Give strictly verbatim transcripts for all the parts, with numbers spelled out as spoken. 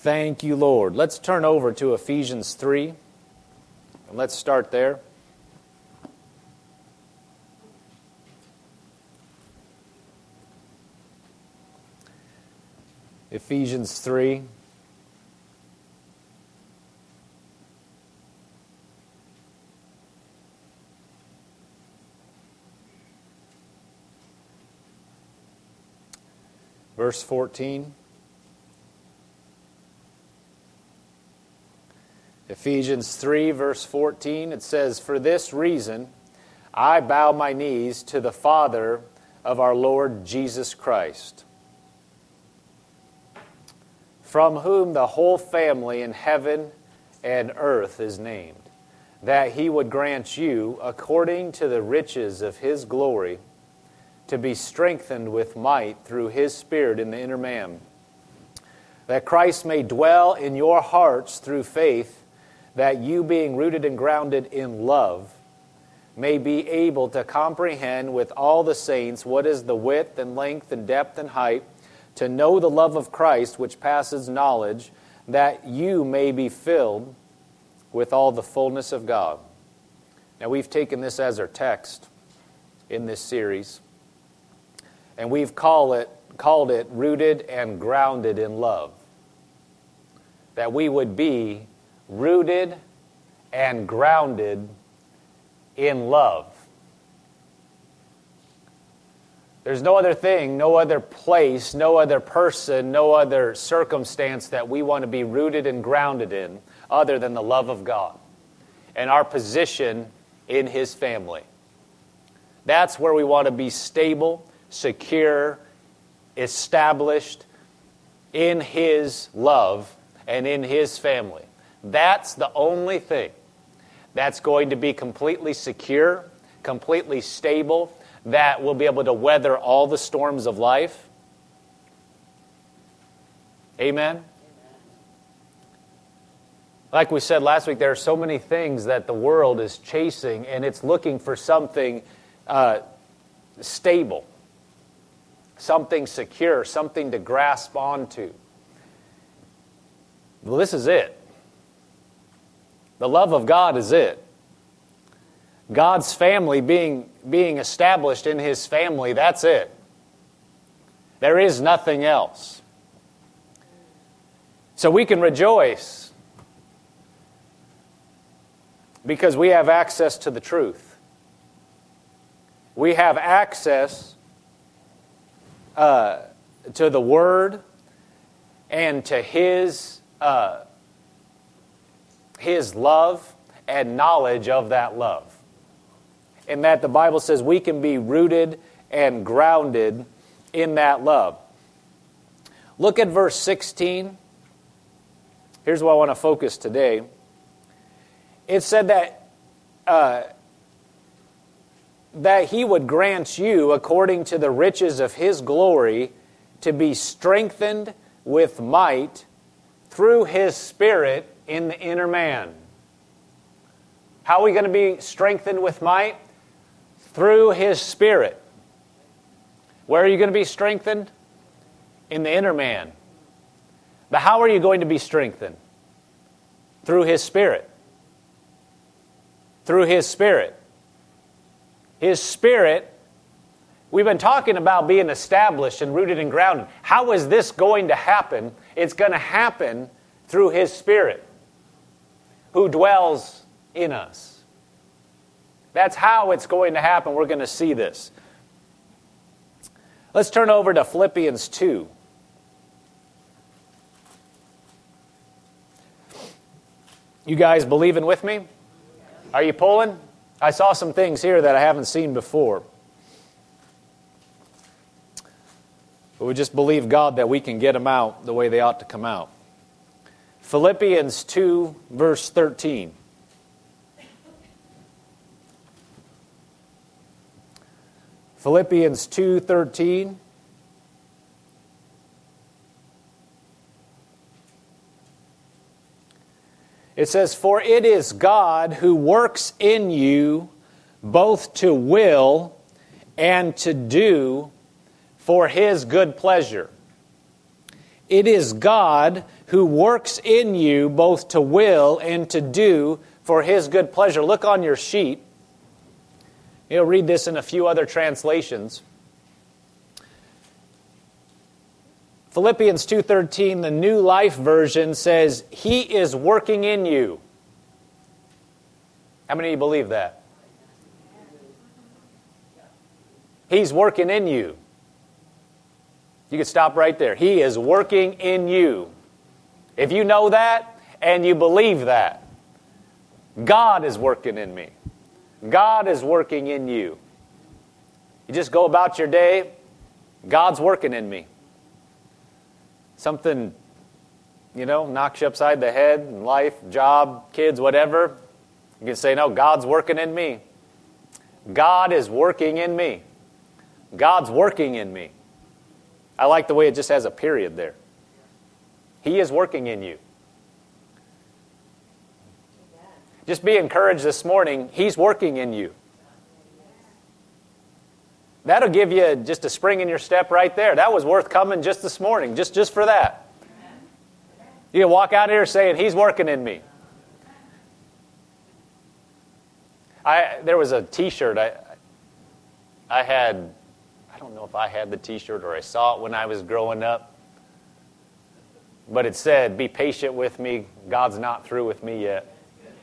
Thank you, Lord. Let's turn over to Ephesians three, and let's start there. Ephesians three. Verse fourteen. Ephesians three, verse fourteen, it says, "For this reason I bow my knees to the Father of our Lord Jesus Christ, from whom the whole family in heaven and earth is named, that He would grant you, according to the riches of His glory, to be strengthened with might through His Spirit in the inner man, that Christ may dwell in your hearts through faith, that you, being rooted and grounded in love, may be able to comprehend with all the saints what is the width and length and depth and height, to know the love of Christ which passes knowledge, that you may be filled with all the fullness of God." Now, we've taken this as our text in this series, and we've call it, called it rooted and grounded in love. That we would be rooted and grounded in love. There's no other thing, no other place, no other person, no other circumstance that we want to be rooted and grounded in other than the love of God and our position in His family. That's where we want to be stable, secure, established in His love and in His family. That's the only thing that's going to be completely secure, completely stable, that will be able to weather all the storms of life. Amen? Like we said last week, there are so many things that the world is chasing, and it's looking for something uh, stable, something secure, something to grasp onto. Well, this is it. The love of God is it. God's family being, being established in His family, that's it. There is nothing else. So we can rejoice because we have access to the truth. We have access uh, to the Word and to His uh, His love and knowledge of that love. And that the Bible says we can be rooted and grounded in that love. Look at verse sixteen. Here's what I want to focus today. It said that uh, that He would grant you, according to the riches of His glory, to be strengthened with might through His Spirit in the inner man. How are we going to be strengthened with might? Through His Spirit. Where are you going to be strengthened? In the inner man. But how are you going to be strengthened? Through His Spirit. Through His Spirit. His Spirit, we've been talking about being established and rooted and grounded. How is this going to happen? It's going to happen through His Spirit, who dwells in us. That's how it's going to happen. We're going to see this. Let's turn over to Philippians two. You guys believing with me? Are you pulling? I saw some things here that I haven't seen before. But we just believe God that we can get them out the way they ought to come out. Philippians two, verse thirteen. Philippians two thirteen. It says, "For it is God who works in you both to will and to do for His good pleasure." It is God who works in you both to will and to do for His good pleasure. Look on your sheet. You'll read this in a few other translations. Philippians two thirteen, the New Life Version, says, He is working in you. How many of you believe that? He's working in you. You can stop right there. He is working in you. If you know that and you believe that, God is working in me. God is working in you. You just go about your day, God's working in me. Something, you know, knocks you upside the head in life, job, kids, whatever. You can say, no, God's working in me. God is working in me. God's working in me. I like the way it just has a period there. He is working in you. Just be encouraged this morning. He's working in you. That'll give you just a spring in your step right there. That was worth coming just this morning, just, just for that. You can walk out here saying, He's working in me. I there was a T-shirt I I had. I don't know if I had the T-shirt or I saw it when I was growing up. But it said, be patient with me. God's not through with me yet.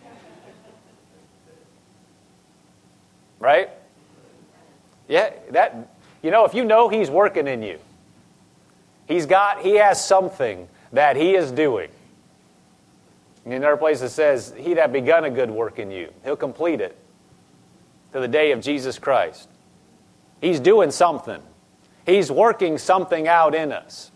Right? Yeah, that, you know, if you know He's working in you, He's got, He has something that He is doing. In another place it says, He that begun a good work in you, He'll complete it to the day of Jesus Christ. He's doing something. He's working something out in us.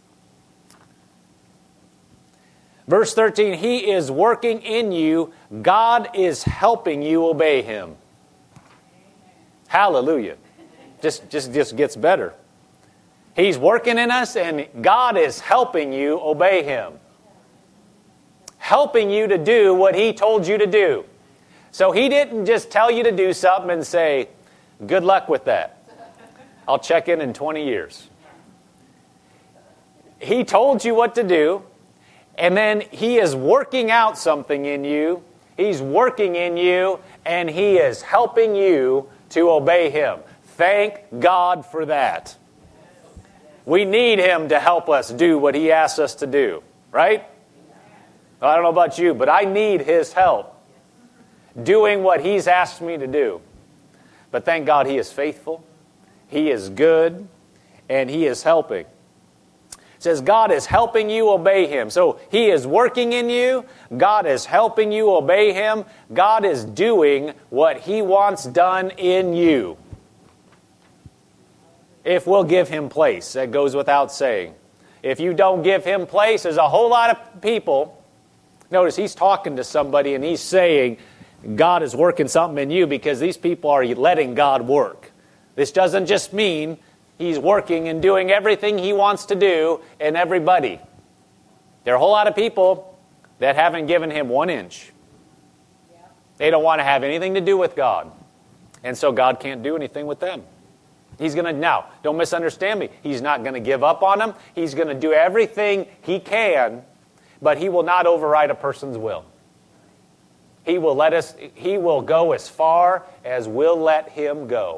Verse thirteen, He is working in you. God is helping you obey Him. Hallelujah. Just, just, just gets better. He's working in us and God is helping you obey Him. Helping you to do what He told you to do. So He didn't just tell you to do something and say, good luck with that. I'll check in in twenty years. He told you what to do, and then He is working out something in you. He's working in you, and He is helping you to obey Him. Thank God for that. We need Him to help us do what He asks us to do, right? Well, I don't know about you, but I need His help doing what He's asked me to do. But thank God He is faithful. He is good, and He is helping. It says God is helping you obey Him. So He is working in you. God is helping you obey Him. God is doing what He wants done in you. If we'll give Him place, that goes without saying. If you don't give Him place, there's a whole lot of people. Notice He's talking to somebody and He's saying, God is working something in you because these people are letting God work. This doesn't just mean He's working and doing everything He wants to do in everybody. There are a whole lot of people that haven't given Him one inch. They don't want to have anything to do with God. And so God can't do anything with them. He's going to, now, don't misunderstand me. He's not going to give up on them. He's going to do everything He can, but He will not override a person's will. He will let us, He will go as far as we'll let Him go.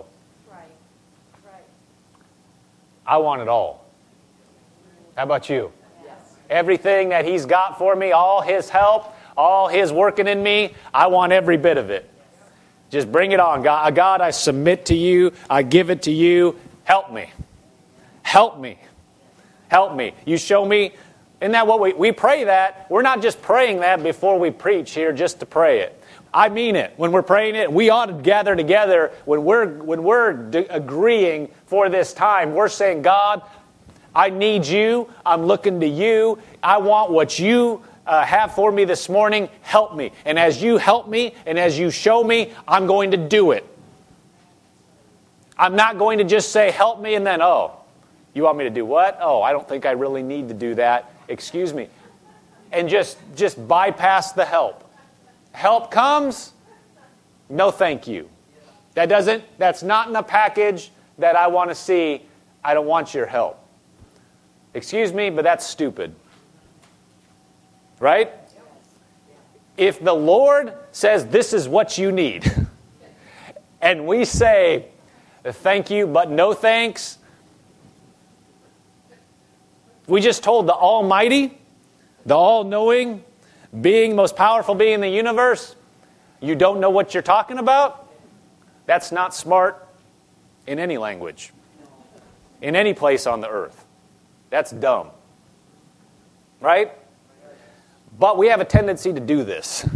I want it all. How about you? Yes. Everything that He's got for me, all His help, all His working in me, I want every bit of it. Just bring it on. God, God, I submit to You. I give it to You. Help me. Help me. Help me. You show me. Isn't that what we, we pray that? We're not just praying that before we preach here just to pray it. I mean it. When we're praying it, we ought to gather together. When we're when we're de- agreeing for this time, we're saying, God, I need You. I'm looking to You. I want what You uh, have for me this morning. Help me. And as You help me and as You show me, I'm going to do it. I'm not going to just say, help me, and then, oh, you want me to do what? Oh, I don't think I really need to do that. Excuse me. And just just bypass the help. Help comes, no thank you. That doesn't, that's not in a package that I want to see. I don't want your help. Excuse me, but that's stupid. Right? If the Lord says this is what you need, and we say, thank you, but no thanks, we just told the Almighty, the all-knowing being, most powerful being in the universe, you don't know what you're talking about? That's not smart in any language, in any place on the earth. That's dumb. Right? But we have a tendency to do this.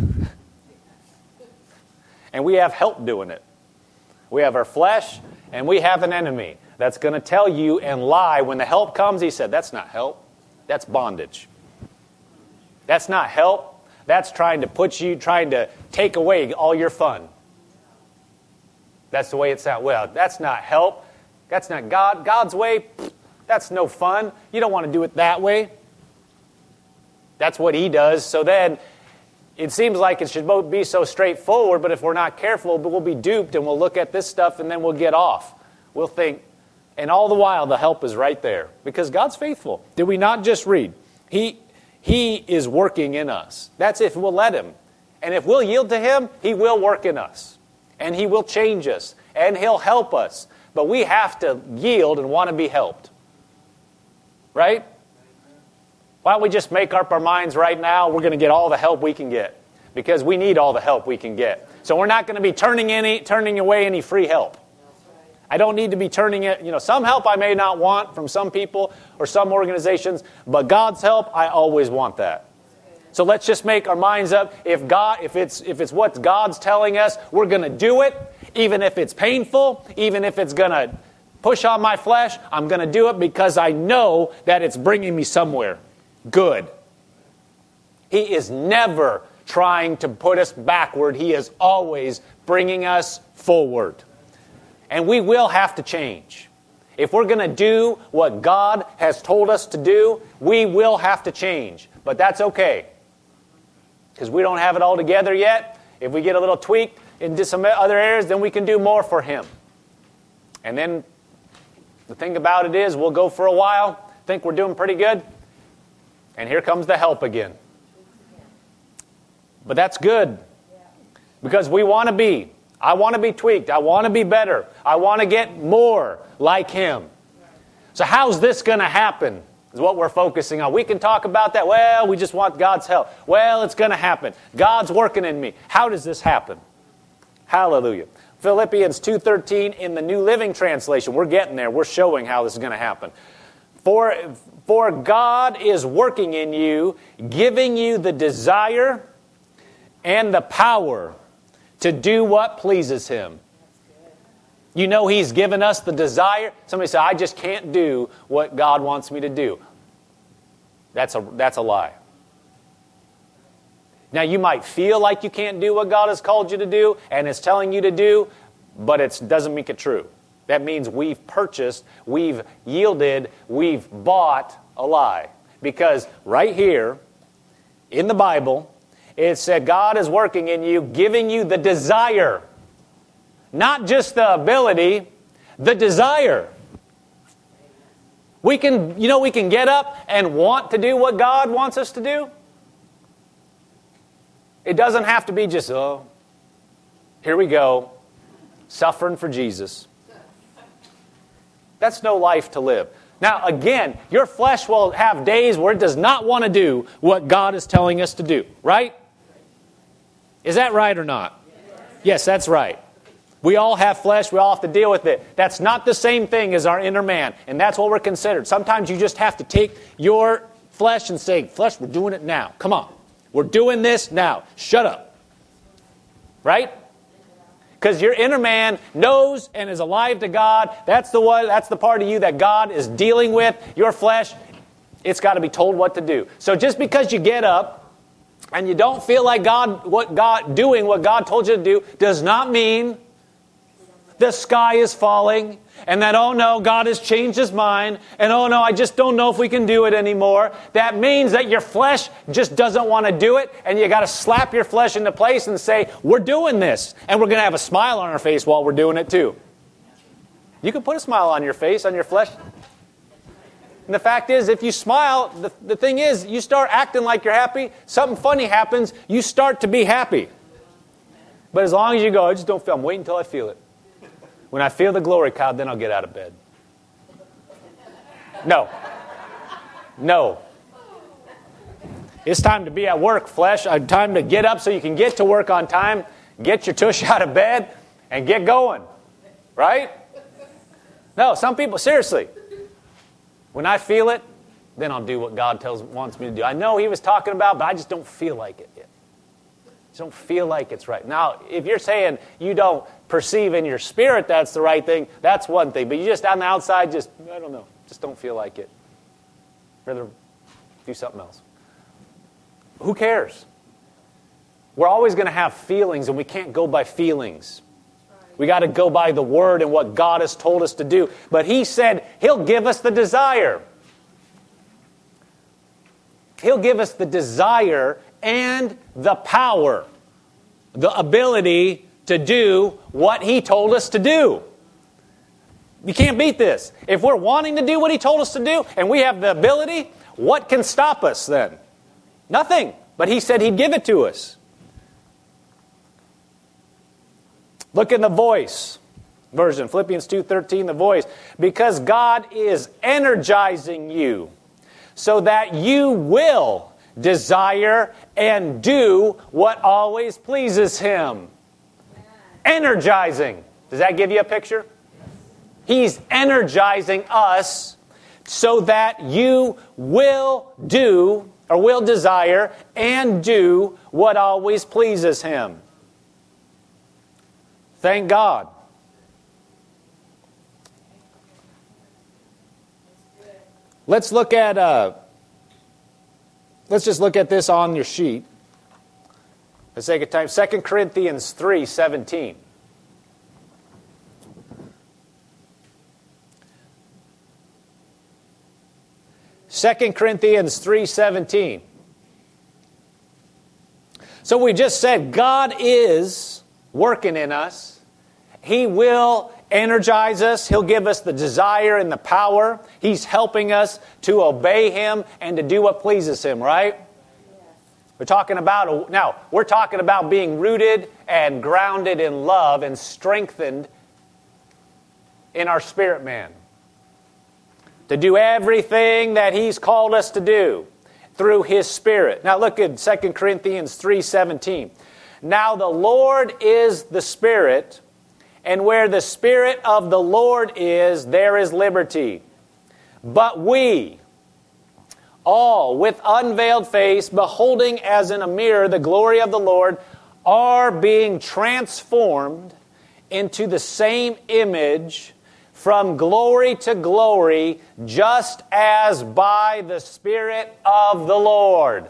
And we have help doing it. We have our flesh, and we have an enemy that's going to tell you and lie. When the help comes, he said, that's not help. That's bondage. That's not help. That's trying to put you, trying to take away all your fun. That's the way it sounds. Well, that's not help. That's not God. God's way, that's no fun. You don't want to do it that way. That's what he does. So then, it seems like it should both be so straightforward, but if we're not careful, we'll be duped and we'll look at this stuff and then we'll get off. We'll think, and all the while the help is right there because God's faithful. Did we not just read? He, he is working in us. That's if we'll let him. And if we'll yield to him, he will work in us. And he will change us. And he'll help us. But we have to yield and want to be helped. Right? Why don't we just make up our minds right now, we're going to get all the help we can get. Because we need all the help we can get. So we're not going to be turning any, turning away any free help. I don't need to be turning it, you know, some help I may not want from some people or some organizations, but God's help, I always want that. So let's just make our minds up. If God, if it's if it's what God's telling us, we're going to do it, even if it's painful, even if it's going to push on my flesh, I'm going to do it because I know that it's bringing me somewhere good. He is never trying to put us backward. He is always bringing us forward. And we will have to change. If we're going to do what God has told us to do, we will have to change. But that's okay. Because we don't have it all together yet. If we get a little tweak into some other areas, then we can do more for him. And then the thing about it is, we'll go for a while, think we're doing pretty good, and here comes the help again. But that's good. Because we want to be. I want to be tweaked. I want to be better. I want to get more like him. So how's this going to happen is what we're focusing on. We can talk about that. Well, we just want God's help. Well, it's going to happen. God's working in me. How does this happen? Hallelujah. Philippians two thirteen in the New Living Translation. We're getting there. We're showing how this is going to happen. For, for God is working in you, giving you the desire and the power to do what pleases him. You know he's given us the desire. Somebody say, I just can't do what God wants me to do. That's a, that's a lie. Now you might feel like you can't do what God has called you to do and is telling you to do, but it doesn't make it true. That means we've purchased, we've yielded, we've bought a lie. Because right here in the Bible, it said God is working in you, giving you the desire. Not just the ability, the desire. We can, you know, we can get up and want to do what God wants us to do. It doesn't have to be just, oh, here we go, suffering for Jesus. That's no life to live. Now, again, your flesh will have days where it does not want to do what God is telling us to do, right? Is that right or not? Yes, that's right. We all have flesh. We all have to deal with it. That's not the same thing as our inner man, and that's what we're considered. Sometimes you just have to take your flesh and say, flesh, we're doing it now. Come on. We're doing this now. Shut up. Right? Because your inner man knows and is alive to God. That's the one. That's the part of you that God is dealing with. Your flesh, it's got to be told what to do. So just because you get up and you don't feel like God, what God doing what God told you to do, does not mean the sky is falling, and that, oh no, God has changed his mind, and oh no, I just don't know if we can do it anymore. That means that your flesh just doesn't want to do it, and you got to slap your flesh into place and say, we're doing this, and we're going to have a smile on our face while we're doing it too. You can put a smile on your face, on your flesh. And the fact is, if you smile, the, the thing is, you start acting like you're happy, something funny happens, you start to be happy. But as long as you go, I just don't feel, I'm waiting until I feel it. When I feel the glory cloud, then I'll get out of bed. No. No. It's time to be at work, flesh. It's time to get up so you can get to work on time, get your tush out of bed, and get going. Right? No, some people, seriously. When I feel it, then I'll do what God tells wants me to do. I know He was talking about, but I just don't feel like it yet. I just don't feel like it's right. Now, if you're saying you don't perceive in your spirit that's the right thing, that's one thing. But you just on the outside, just, I don't know, just don't feel like it. Rather do something else. Who cares? We're always going to have feelings, and we can't go by feelings. We got to go by the Word and what God has told us to do. But He said He'll give us the desire. He'll give us the desire and the power, the ability to do what He told us to do. You can't beat this. If we're wanting to do what He told us to do, and we have the ability, what can stop us then? Nothing. But He said He'd give it to us. Look in the Voice version, Philippians two thirteen, the Voice. Because God is energizing you so that you will desire and do what always pleases Him. Energizing. Does that give you a picture? He's energizing us so that you will do, or will desire and do what always pleases Him. Thank God. Let's look at, uh, let's just look at this on your sheet. For the sake of time, Second Corinthians three seventeen. Second Corinthians three seventeen. So we just said God is working in us. He will energize us. He'll give us the desire and the power. He's helping us to obey Him and to do what pleases Him, right? Yes. We're talking about, now, we're talking about being rooted and grounded in love and strengthened in our spirit man. To do everything that He's called us to do through His Spirit. Now look at Second Corinthians three seventeen. Now the Lord is the Spirit, and where the Spirit of the Lord is, there is liberty. But we, all with unveiled face, beholding as in a mirror the glory of the Lord, are being transformed into the same image from glory to glory, just as by the Spirit of the Lord.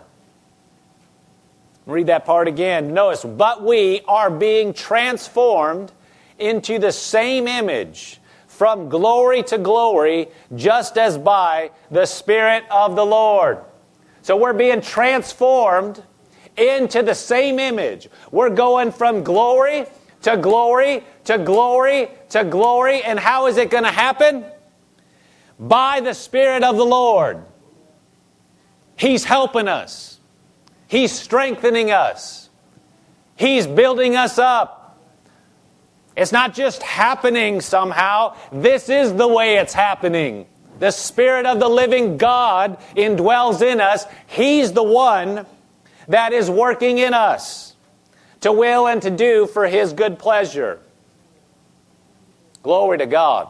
Read that part again. Notice, but we are being transformed into the same image from glory to glory, just as by the Spirit of the Lord. So we're being transformed into the same image. We're going from glory to glory to glory to glory. And how is it going to happen? By the Spirit of the Lord. He's helping us. He's strengthening us. He's building us up. It's not just happening somehow. This is the way it's happening. The Spirit of the living God indwells in us. He's the one that is working in us to will and to do for His good pleasure. Glory to God.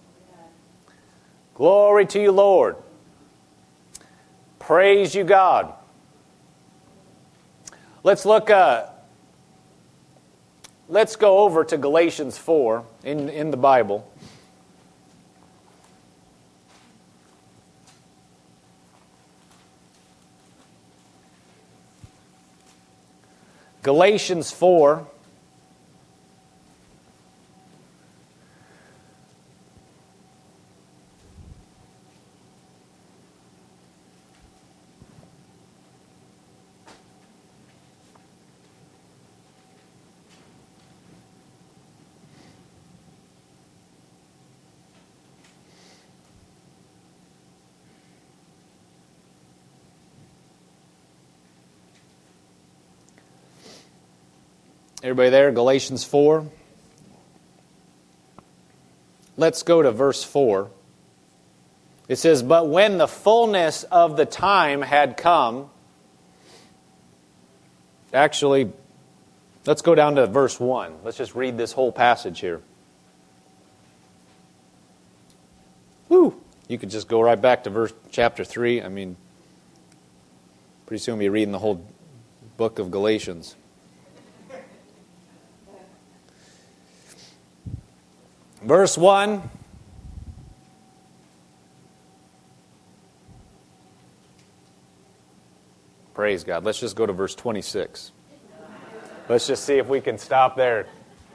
Glory to you, Lord. Praise you, God. Let's look, uh, let's go over to Galatians four in, in the Bible. Galatians four. Everybody there? Galatians four. Let's go to verse four. It says, "But when the fullness of the time had come..." Actually, let's go down to verse one. Let's just read this whole passage here. Woo! You could just go right back to verse chapter three. I mean, pretty soon we'll be reading the whole book of Galatians. Verse one. Praise God. Let's just go to verse twenty-six. Let's just see if we can stop there.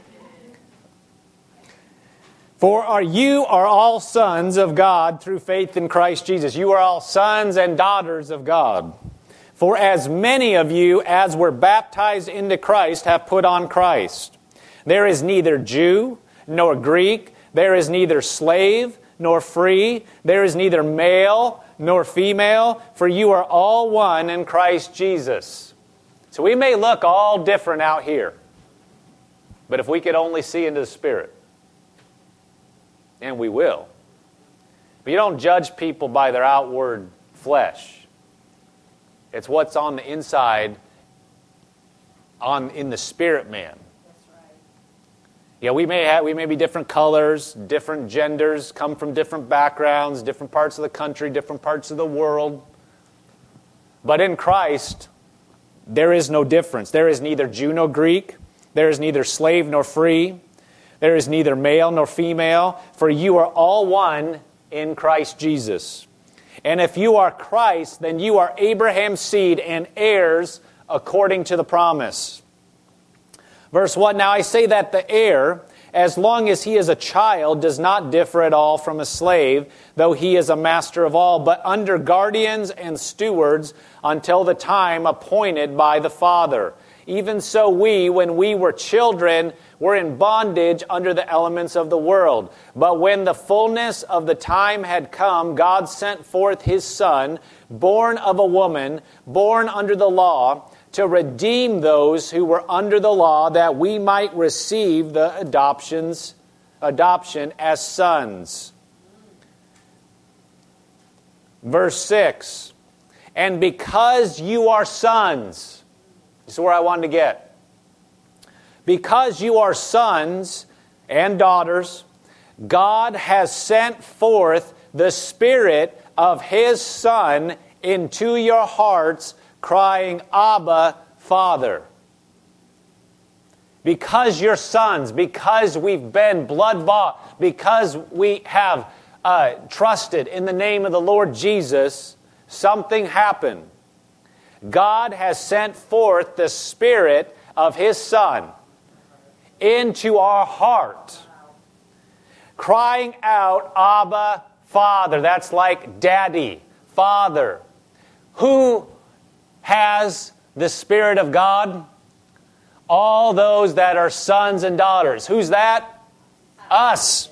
"For are you are all sons of God through faith in Christ Jesus." You are all sons and daughters of God. "For as many of you as were baptized into Christ have put on Christ. There is neither Jew nor Greek. There is neither slave nor free. There is neither male nor female. For you are all one in Christ Jesus." So we may look all different out here. But if we could only see into the Spirit. And we will. But you don't judge people by their outward flesh. It's what's on the inside, on in the spirit man. That's right. Yeah, we may have we may be different colors, different genders, come from different backgrounds, different parts of the country, different parts of the world. But in Christ, there is no difference. There is neither Jew nor Greek. There is neither slave nor free. There is neither male nor female, for you are all one in Christ Jesus. And if you are Christ, then you are Abraham's seed and heirs according to the promise. Verse one, "Now I say that the heir, as long as he is a child, does not differ at all from a slave, though he is a master of all, but under guardians and stewards until the time appointed by the Father. Even so we, when we were children, were in bondage under the elements of the world. But when the fullness of the time had come, God sent forth His Son, born of a woman, born under the law, to redeem those who were under the law, that we might receive the adoptions, adoption as sons." Verse six, "And because you are sons..." This is where I wanted to get. "Because you are sons and daughters, God has sent forth the Spirit of His Son into your hearts, crying, Abba, Father." Because you're sons, because we've been blood-bought, because we have uh, trusted in the name of the Lord Jesus, something happened. God has sent forth the Spirit of His Son into our heart, crying out, Abba, Father. That's like Daddy, Father. Who has the Spirit of God? All those that are sons and daughters. Who's that? Us.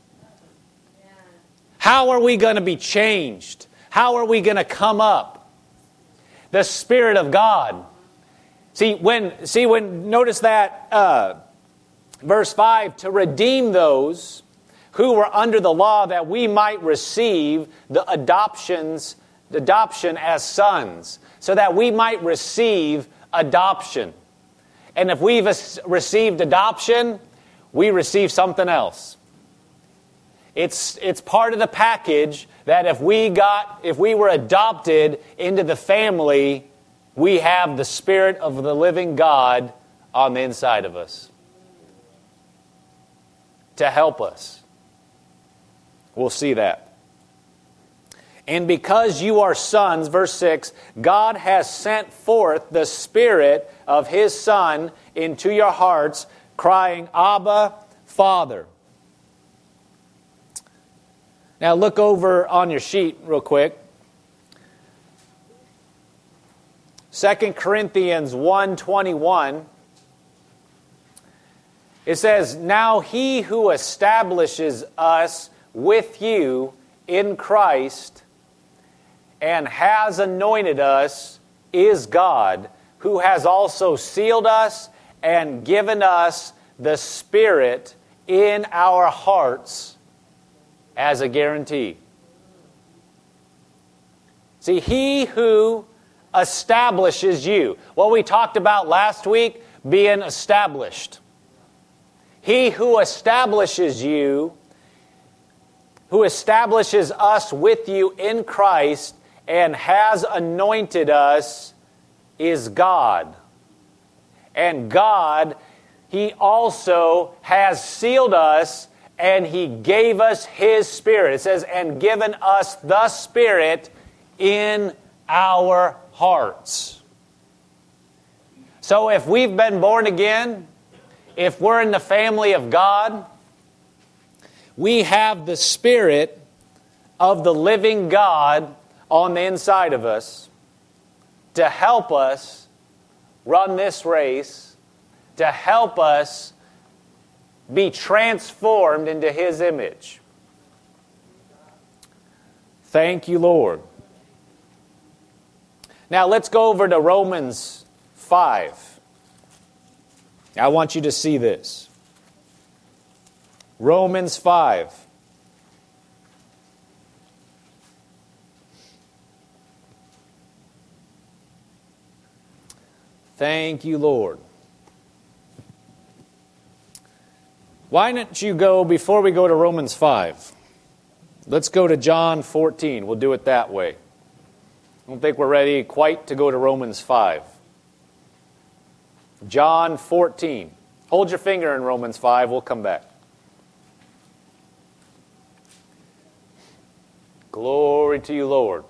How are we going to be changed? How are we going to come up? The Spirit of God. See, when, see, when, notice that, uh, verse five, to redeem those who were under the law, that we might receive the adoptions, adoption as sons, so that we might receive adoption. And if we've received adoption, we receive something else. It's, it's part of the package that if we got, if we were adopted into the family, we have the Spirit of the living God on the inside of us to help us. We'll see that. "And because you are sons," verse six, "God has sent forth the Spirit of His Son into your hearts, crying, Abba, Father." Now look over on your sheet real quick. Second Corinthians one twenty-one. It says, "Now He who establishes us with you in Christ and has anointed us is God, who has also sealed us and given us the Spirit in our hearts as a guarantee. See, He who establishes you. What we talked about last week, being established. He who establishes you, who establishes us with you in Christ and has anointed us, is God. And God, He also has sealed us and He gave us His Spirit. It says, and given us the Spirit in our hearts. So if we've been born again, if we're in the family of God, we have the Spirit of the living God on the inside of us to help us run this race, to help us be transformed into His image. Thank you, Lord. Now let's go over to Romans five. I want you to see this. Romans five. Thank you, Lord. Why don't you go, before we go to Romans five, let's go to John fourteen. We'll do it that way. I don't think we're ready quite to go to Romans five. John fourteen. Hold your finger in Romans five. We'll come back. Glory to you, Lord.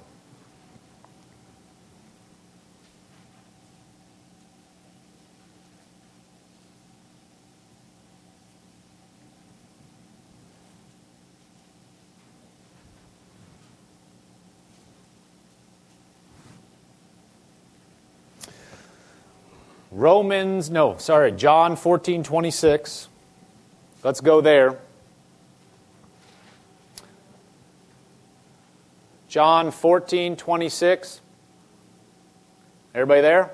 Romans, no, sorry, John fourteen twenty-six. Let's go there. John fourteen twenty-six. Everybody there?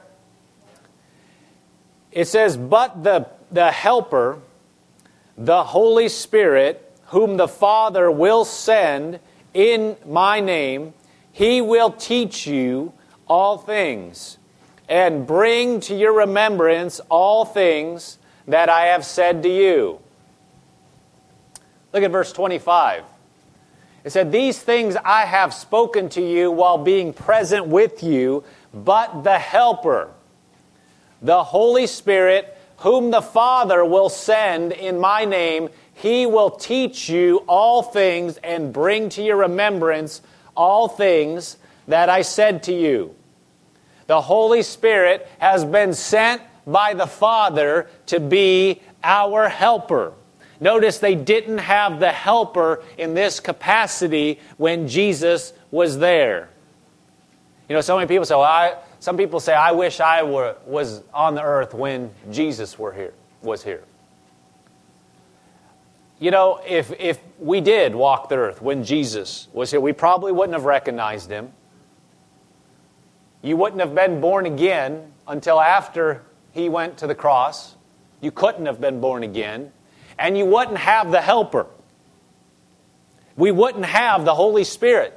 It says, but the, the Helper, the Holy Spirit, whom the Father will send in my name, He will teach you all things, and bring to your remembrance all things that I have said to you. Look at verse twenty-five. It said, these things I have spoken to you while being present with you, but the Helper, the Holy Spirit, whom the Father will send in my name, He will teach you all things and bring to your remembrance all things that I said to you. The Holy Spirit has been sent by the Father to be our helper. Notice they didn't have the helper in this capacity when Jesus was there. You know, so many people say, well, I, some people say, I wish I were, was on the earth when Jesus were here, was here. You know, if, if we did walk the earth when Jesus was here, we probably wouldn't have recognized Him. You wouldn't have been born again until after He went to the cross. You couldn't have been born again. And you wouldn't have the Helper. We wouldn't have the Holy Spirit.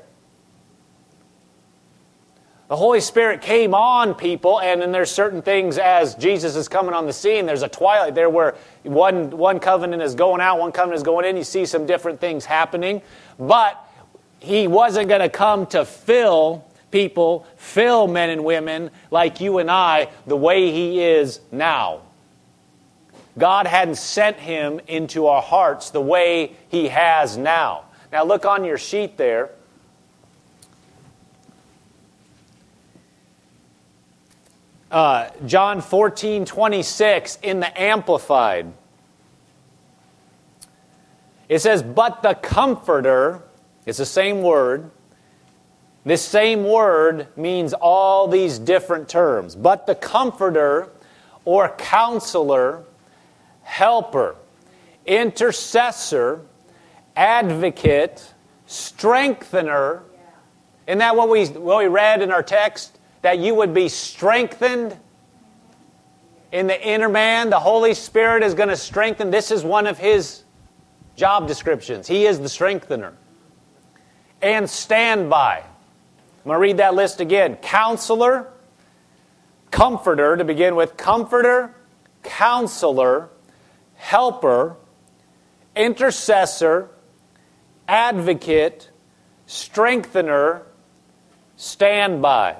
The Holy Spirit came on people, and then there's certain things as Jesus is coming on the scene. There's a twilight there where one, one covenant is going out, one covenant is going in. You see some different things happening. But He wasn't going to come to fill people, fill men and women like you and I the way He is now. God hadn't sent Him into our hearts the way He has now. Now look on your sheet there. Uh, John fourteen twenty-six in the Amplified. It says, but the Comforter, it's the same word. This same word means all these different terms. But the Comforter, or Counselor, Helper, Intercessor, Advocate, Strengthener. Isn't that what we, what we read in our text? That you would be strengthened In the inner man, the Holy Spirit is going to strengthen. This is one of His job descriptions. He is the strengthener. And standby. I'm going to read that list again. Counselor, comforter, to begin with. Comforter, counselor, helper, intercessor, advocate, strengthener, standby.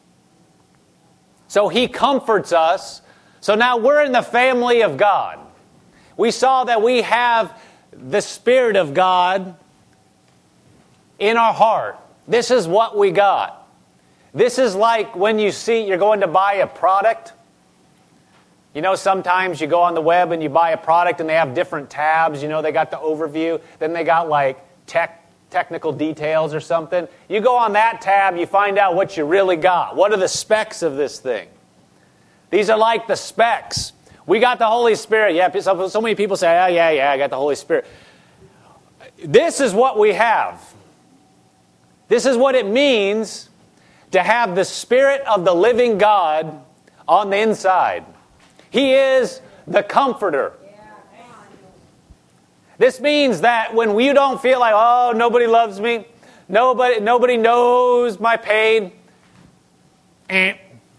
So He comforts us. So now we're in the family of God. We saw that we have the Spirit of God in our heart. This is what we got. This is like when you see you're going to buy a product. You know, sometimes you go on the web and you buy a product and they have different tabs. You know, they got the overview. Then they got like tech, technical details or something. You go on that tab, you find out what you really got. What are the specs of this thing? These are like the specs. We got the Holy Spirit. Yeah, so, so many people say, oh, yeah, yeah, I got the Holy Spirit. This is what we have. This is what it means to have the Spirit of the living God on the inside. He is the comforter. This means that when you don't feel like, oh, nobody loves me, nobody, nobody knows my pain, eh.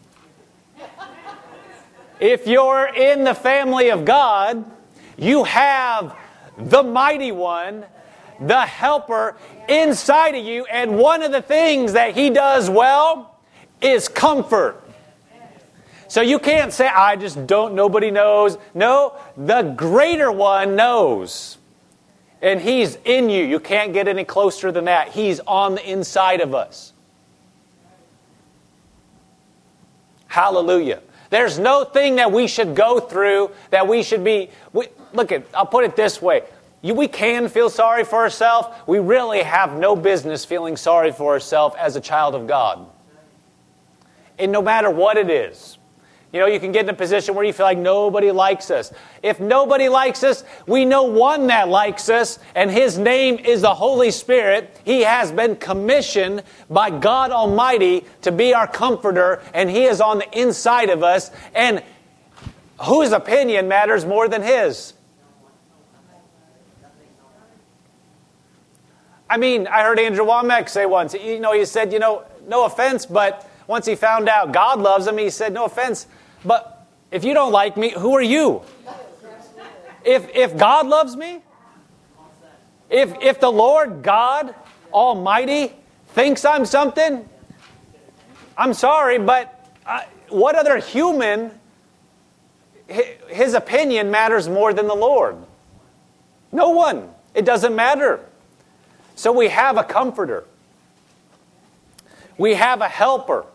If you're in the family of God, you have the mighty one, the helper inside of you. And one of the things that He does well is comfort. So you can't say, I just don't, nobody knows. No, the greater one knows. And He's in you. You can't get any closer than that. He's on the inside of us. Hallelujah. There's no thing that we should go through that we should be... We, look, at, I'll put it this way. You, we can feel sorry for ourselves. We really have no business feeling sorry for ourselves as a child of God. And no matter what it is. You know, you can get in a position where you feel like nobody likes us. If nobody likes us, we know one that likes us, and His name is the Holy Spirit. He has been commissioned by God Almighty to be our comforter, and He is on the inside of us. And whose opinion matters more than His? I mean, I heard Andrew Womack say once, you know, he said, you know, no offense, but once he found out God loves him, he said, no offense, but if you don't like me, who are you? If if God loves me, if if the Lord God Almighty thinks I'm something, I'm sorry, but I, what other human, his opinion matters more than the Lord? No one. It doesn't matter. So we have a comforter. We have a helper.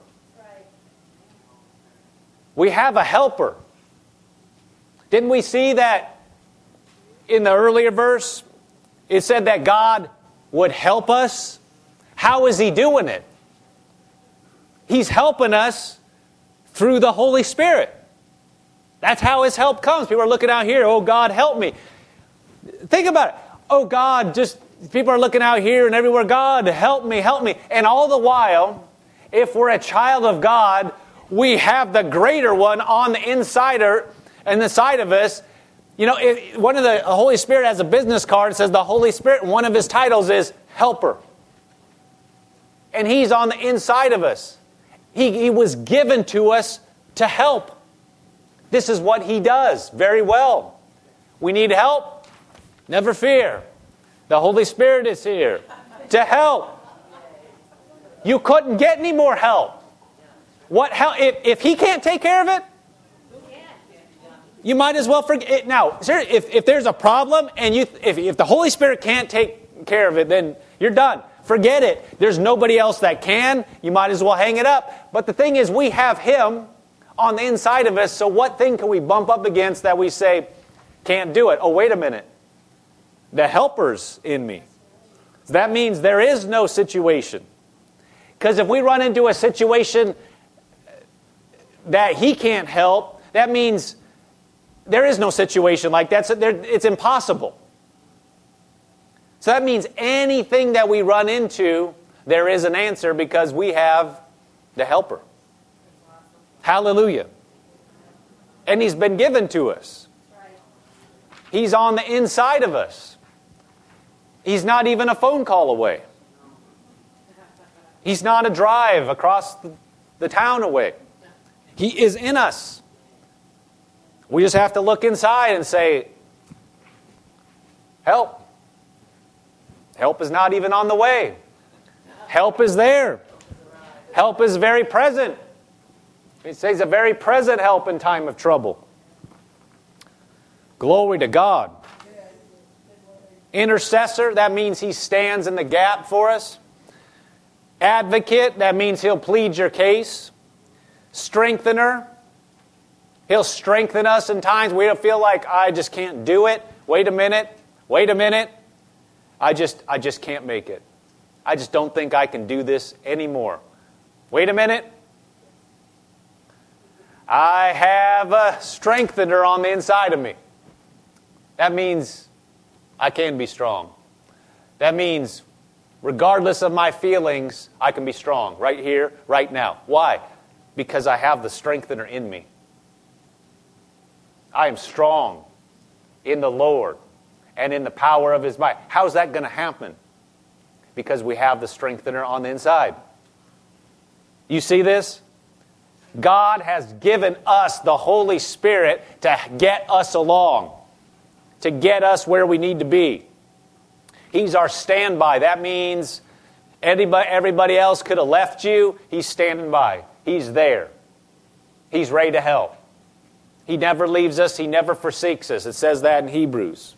We have a helper. Didn't we see that in the earlier verse? It said that God would help us. How is He doing it? He's helping us through the Holy Spirit. That's how His help comes. People are looking out here, oh God, help me. Think about it. Oh God, just, people are looking out here and everywhere, God, help me, help me. And all the while, if we're a child of God, we have the greater one on the inside or and the side of us. You know, it, one of the Holy Spirit has a business card that says the Holy Spirit, and one of His titles is helper. And He's on the inside of us. He, he was given to us to help. This is what He does very well. We need help? Never fear. The Holy Spirit is here to help. You couldn't get any more help. What help? If, if He can't take care of it, you might as well forget it. Now, if, if there's a problem and you, if, if the Holy Spirit can't take care of it, then you're done. Forget it. There's nobody else that can. You might as well hang it up. But the thing is, we have Him on the inside of us, so what thing can we bump up against that we say, can't do it? Oh, wait a minute. The helper's in me. That means there is no situation. Because if we run into a situation that He can't help, that means there is no situation like that. So it's impossible. So that means anything that we run into, there is an answer because we have the helper. Hallelujah. And He's been given to us. He's on the inside of us. He's not even a phone call away. He's not a drive across the, the town away. He is in us. We just have to look inside and say, help. Help is not even on the way. Help is there. Help is very present. It says a very present help in time of trouble. Glory to God. Intercessor, that means He stands in the gap for us. Advocate, that means He'll plead your case. Strengthener, He'll strengthen us in times we don't feel like, I just can't do it. Wait a minute. Wait a minute. I just, I just can't make it. I just don't think I can do this anymore. Wait a minute. I have a strengthener on the inside of me. That means I can be strong. That means regardless of my feelings, I can be strong right here, right now. Why? Because I have the strengthener in me. I am strong in the Lord and in the power of His might. How's that going to happen? Because we have the strengthener on the inside. You see this? God has given us the Holy Spirit to get us along, to get us where we need to be. He's our standby. That means anybody, everybody else could have left you. He's standing by. He's there. He's ready to help. He never leaves us. He never forsakes us. It says that in Hebrews.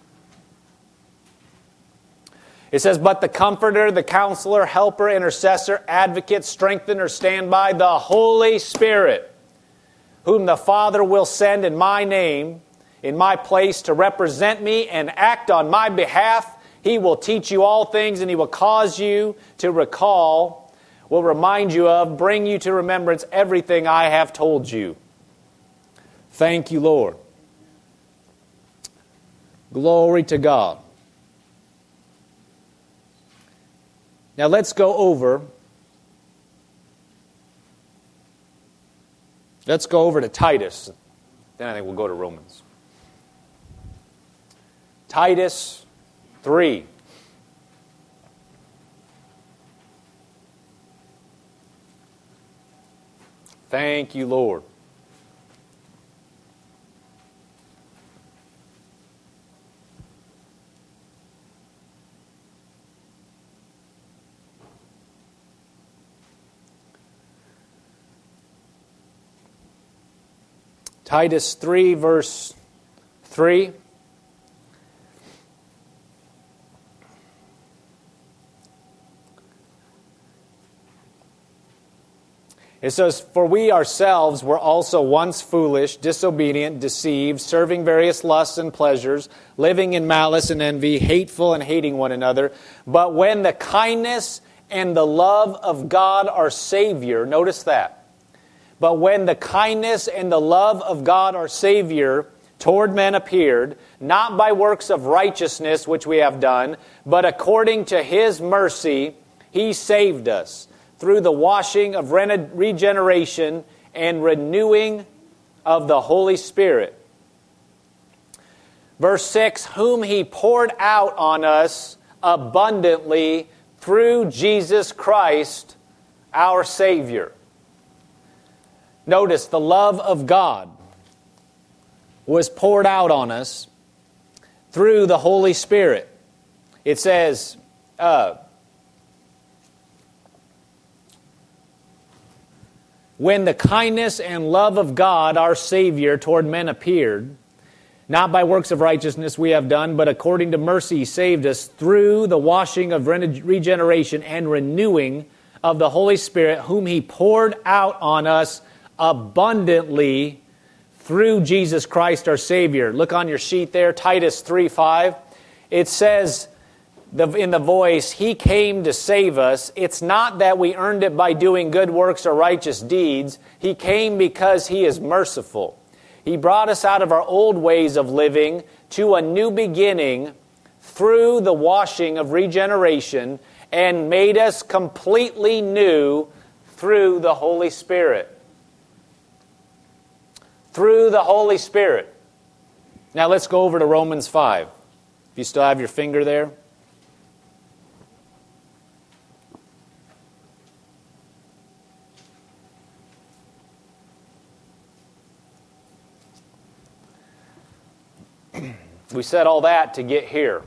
It says, but the Comforter, the Counselor, Helper, Intercessor, Advocate, Strengthener, Standby, the Holy Spirit, whom the Father will send in my name, in my place, to represent me and act on my behalf. He will teach you all things, and He will cause you to recall, will remind you of, bring you to remembrance everything I have told you. Thank you, Lord. Glory to God. Now let's go over, let's go over to Titus. Then I think we'll go to Romans. Titus three. Thank you, Lord. Titus three, verse three. It says, for we ourselves were also once foolish, disobedient, deceived, serving various lusts and pleasures, living in malice and envy, hateful and hating one another. But when the kindness and the love of God our Savior, notice that, but when the kindness and the love of God our Savior toward men appeared, not by works of righteousness which we have done, but according to His mercy, He saved us through the washing of regeneration and renewing of the Holy Spirit. Verse six, whom He poured out on us abundantly through Jesus Christ, our Savior. Notice the love of God was poured out on us through the Holy Spirit. It says, uh, when the kindness and love of God, our Savior, toward men appeared, not by works of righteousness we have done, but according to mercy He saved us through the washing of regeneration and renewing of the Holy Spirit, whom He poured out on us abundantly through Jesus Christ our Savior. Look on your sheet there, Titus three five. It says in the voice, He came to save us. It's not that we earned it by doing good works or righteous deeds. He came because He is merciful. He brought us out of our old ways of living to a new beginning through the washing of regeneration and made us completely new through the Holy Spirit. through the Holy Spirit. Now let's go over to Romans five. If you still have your finger there. We said all that to get here.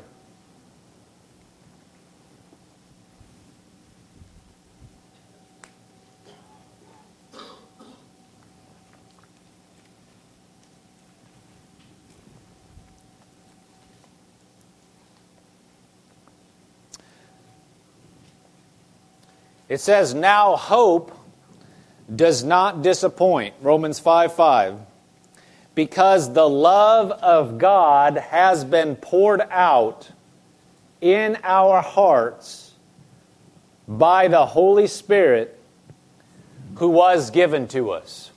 It says, now hope does not disappoint. Romans five five. Because the love of God has been poured out in our hearts by the Holy Spirit who was given to us.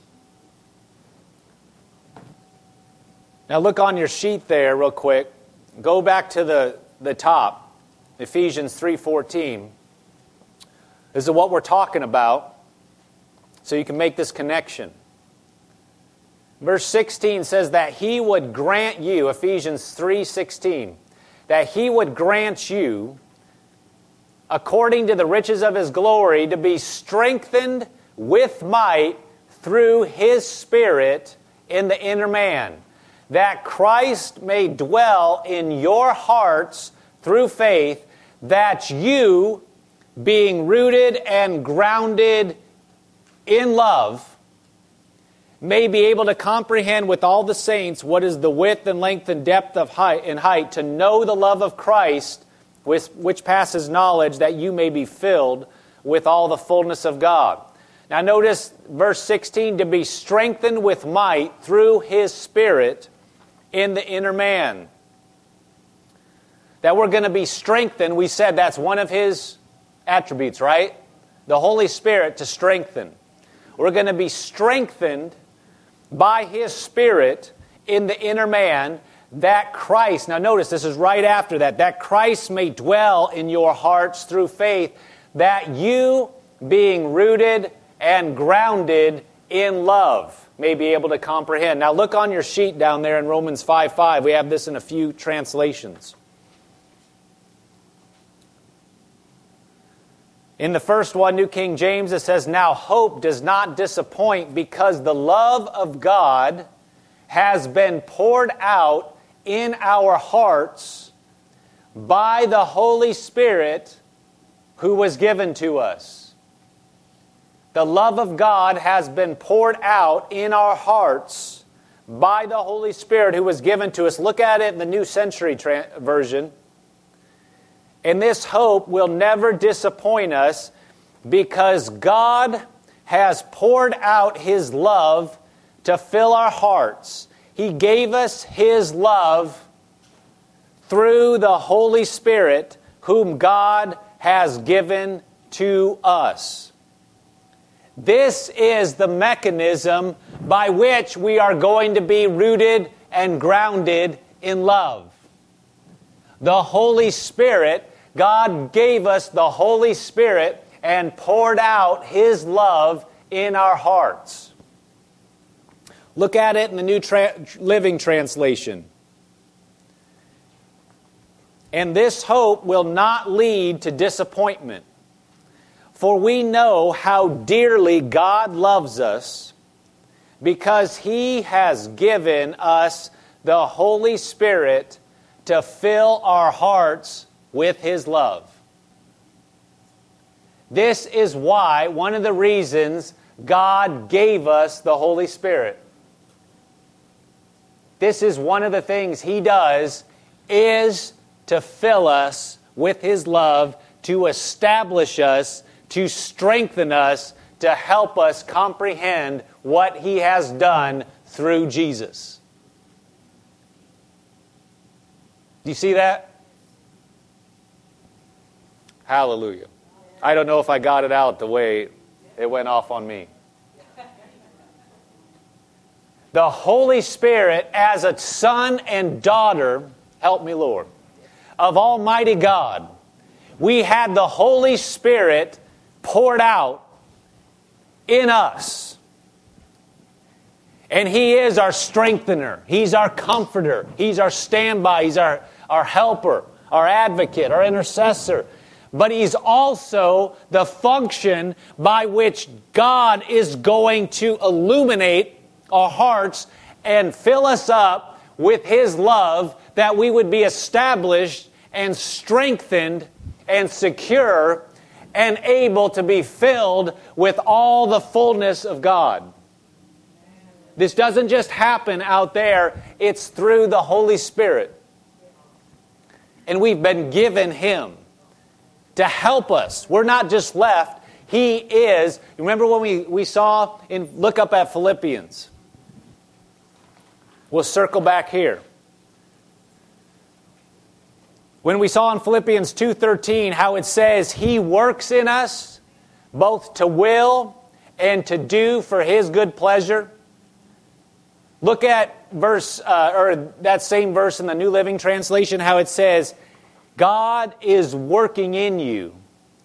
Now look on your sheet there real quick. Go back to the, the top, Ephesians three fourteen. This is what we're talking about, so you can make this connection. Verse sixteen says that He would grant you, Ephesians three sixteen, that He would grant you, according to the riches of His glory, to be strengthened with might through His Spirit in the inner man, that Christ may dwell in your hearts through faith, that you, being rooted and grounded in love, may be able to comprehend with all the saints what is the width and length and depth of height and height, to know the love of Christ, which, which passes knowledge, that you may be filled with all the fullness of God. Now notice verse sixteen, to be strengthened with might through His Spirit in the inner man. That we're going to be strengthened, we said that's one of His attributes, right? The Holy Spirit to strengthen. We're going to be strengthened by His Spirit in the inner man, that Christ, now notice this is right after that, that Christ may dwell in your hearts through faith, that you, being rooted and grounded in love, may be able to comprehend. Now look on your sheet down there in Romans five five. We have this in a few translations. In the first one, New King James, it says, now hope does not disappoint, because the love of God has been poured out in our hearts by the Holy Spirit who was given to us. The love of God has been poured out in our hearts by the Holy Spirit who was given to us. Look at it in the New Century tra- Version. And this hope will never disappoint us, because God has poured out His love to fill our hearts. He gave us His love through the Holy Spirit, whom God has given to us. This is the mechanism by which we are going to be rooted and grounded in love. The Holy Spirit, God gave us the Holy Spirit and poured out His love in our hearts. Look at it in the New Tra- Living Translation. And this hope will not lead to disappointment, for we know how dearly God loves us, because He has given us the Holy Spirit to fill our hearts with His love. This is why, one of the reasons God gave us the Holy Spirit. This is one of the things He does, is to fill us with His love, to establish us, to strengthen us, to help us comprehend what He has done through Jesus. Do you see that? Hallelujah. I don't know if I got it out the way it went off on me. The Holy Spirit as a son and daughter, help me Lord, of Almighty God. We had the Holy Spirit poured out in us. And He is our strengthener. He's our comforter. He's our standby. He's our, our helper, our advocate, our intercessor. But He's also the function by which God is going to illuminate our hearts and fill us up with His love, that we would be established and strengthened and secure and able to be filled with all the fullness of God. This doesn't just happen out there. It's through the Holy Spirit. And we've been given Him to help us. We're not just left. He is. Remember when we, we saw, in look up at Philippians. We'll circle back here. When we saw in Philippians two thirteen how it says, He works in us both to will and to do for His good pleasure. Look at verse, uh, or that same verse in the New Living Translation, how it says, God is working in you,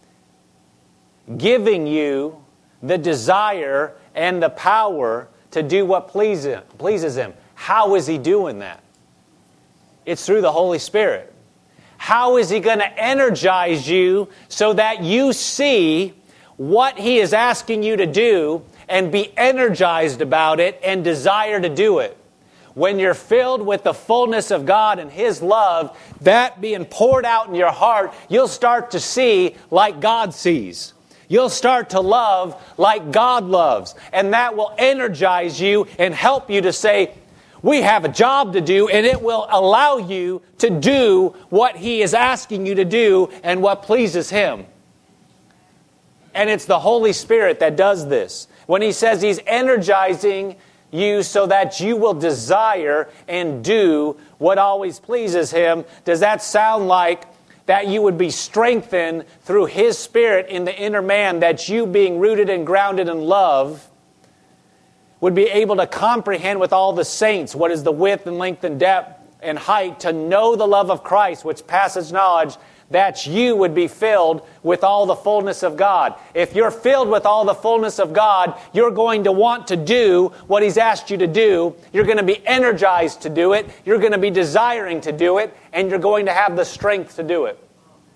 giving you the desire and the power to do what pleases pleases Him. How is He doing that? It's through the Holy Spirit. How is He going to energize you so that you see what He is asking you to do and be energized about it and desire to do it? When you're filled with the fullness of God and His love, that being poured out in your heart, you'll start to see like God sees. You'll start to love like God loves. And that will energize you and help you to say, we have a job to do, and it will allow you to do what He is asking you to do and what pleases Him. And it's the Holy Spirit that does this. When He says He's energizing you so that you will desire and do what always pleases Him, does that sound like that you would be strengthened through His Spirit in the inner man, that you, being rooted and grounded in love, would be able to comprehend with all the saints what is the width and length and depth and height, to know the love of Christ, which passes knowledge, that you would be filled with all the fullness of God. If you're filled with all the fullness of God, you're going to want to do what He's asked you to do. You're going to be energized to do it. You're going to be desiring to do it. And you're going to have the strength to do it.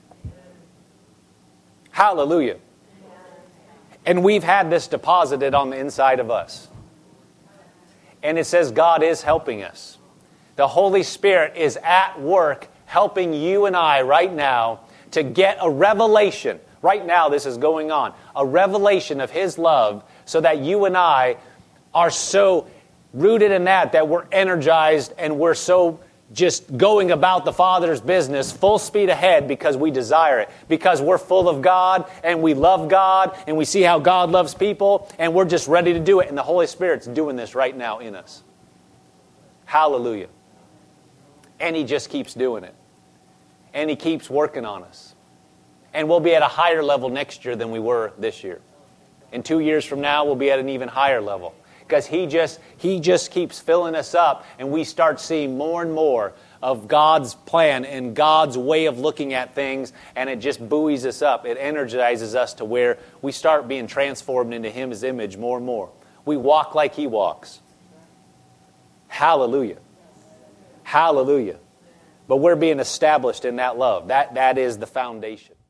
Hallelujah. And we've had this deposited on the inside of us. And it says God is helping us. The Holy Spirit is at work helping you and I right now to get a revelation. Right now this is going on. A revelation of His love, so that you and I are so rooted in that, that we're energized and we're so just going about the Father's business full speed ahead because we desire it. Because we're full of God and we love God and we see how God loves people and we're just ready to do it. And the Holy Spirit's doing this right now in us. Hallelujah. And He just keeps doing it. And He keeps working on us. And we'll be at a higher level next year than we were this year. In two years from now, we'll be at an even higher level. Because He just He just keeps filling us up, and we start seeing more and more of God's plan and God's way of looking at things, and it just buoys us up. It energizes us to where we start being transformed into His image more and more. We walk like He walks. Hallelujah. Hallelujah. But we're being established in that love. That, that is the foundation.